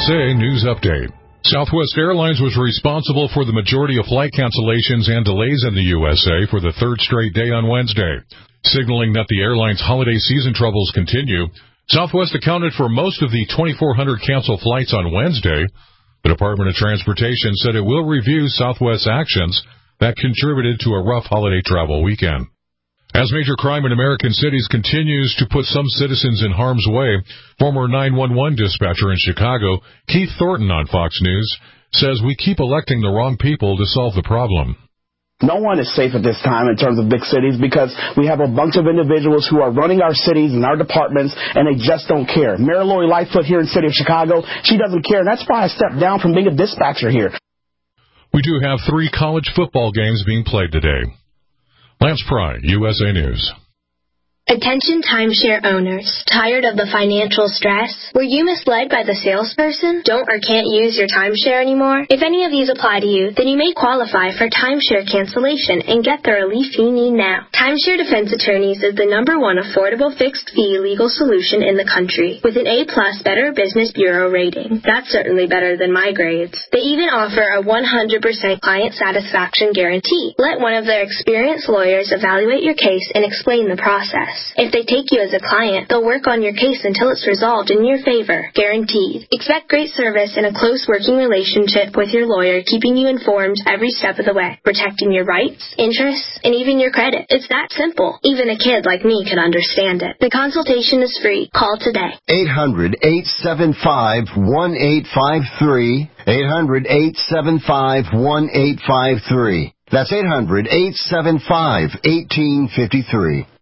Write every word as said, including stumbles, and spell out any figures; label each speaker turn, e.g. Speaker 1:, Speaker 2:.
Speaker 1: S A News Update. Southwest Airlines was responsible for the majority of flight cancellations and delays in the U S A for the third straight day on Wednesday. Signaling that the airline's holiday season troubles continue, Southwest accounted for most of the twenty-four hundred canceled flights on Wednesday. The Department of Transportation said it will review Southwest's actions that contributed to a rough holiday travel weekend. As major crime in American cities continues to put some citizens in harm's way, former nine one one dispatcher in Chicago, Keith Thornton on Fox News, says we keep electing the wrong people to solve the problem.
Speaker 2: No one is safe at this time in terms of big cities because we have a bunch of individuals who are running our cities and our departments, and they just don't care. Mayor Lori Lightfoot here in the city of Chicago, she doesn't care, and that's why I stepped down from being a dispatcher here.
Speaker 1: We do have three college football games being played today. Lance Pry, U S A News.
Speaker 3: Attention timeshare owners. Tired of the financial stress? Were you misled by the salesperson? Don't or can't use your timeshare anymore? If any of these apply to you, then you may qualify for timeshare cancellation and get the relief you need now. Timeshare Defense Attorneys is the number one affordable fixed-fee legal solution in the country, with an A-plus Better Business Bureau rating. That's certainly better than my grades. They even offer a one hundred percent client satisfaction guarantee. Let one of their experienced lawyers evaluate your case and explain the process. If they take you as a client, they'll work on your case until it's resolved in your favor, guaranteed. Expect great service and a close working relationship with your lawyer, keeping you informed every step of the way, protecting your rights, interests, and even your credit. It's that simple. Even a kid like me could understand it. The consultation is free. Call today.
Speaker 4: eight hundred, eight seven five, one eight five three. eight hundred, eight seven five, one eight five three. That's eight hundred, eight seven five, one eight five three.